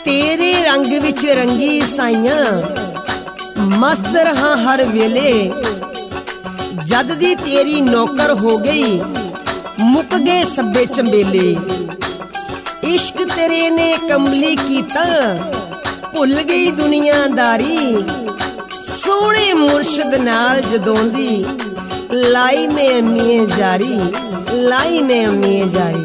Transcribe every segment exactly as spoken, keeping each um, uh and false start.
तेरे रंग विच रंगी साइयां मस्त रहा हर वेले। जद दी तेरी नौकर हो गई मुक गए सब्बे चंबेले। इश्क तेरे ने कमली कीता भुल गई दुनियादारी। सोहणे मुर्शद नाल जदों दी लाई में अम्मीए जारी, लाई में अम्मीए जारी।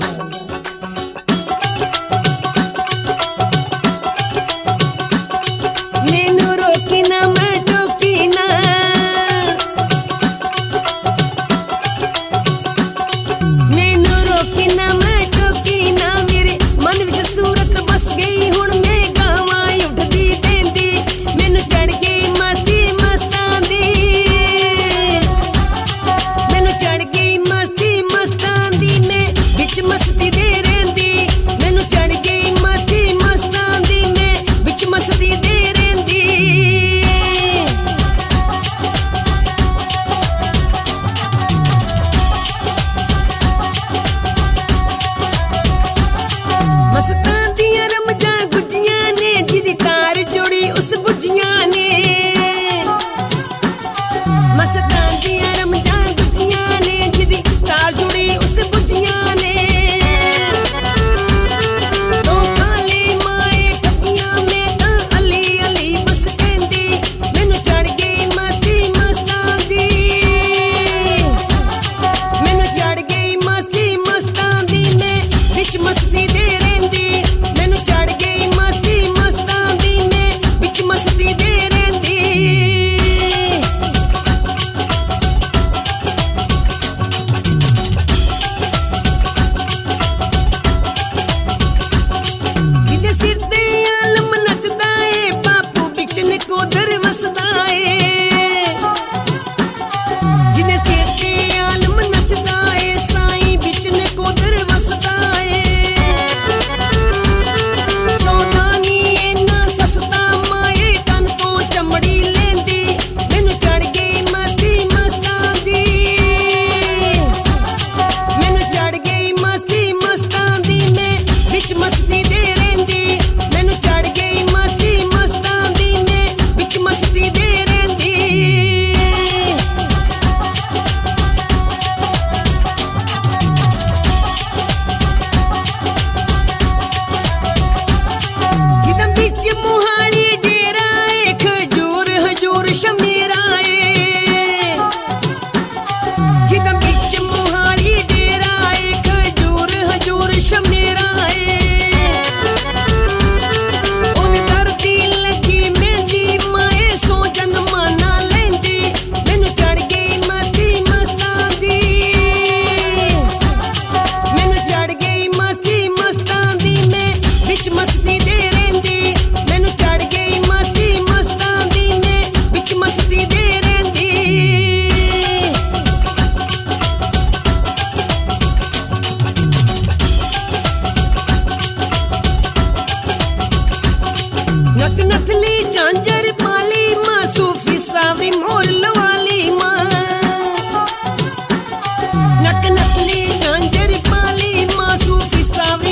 नक नकली झांझर पाली मां सूफी सावरी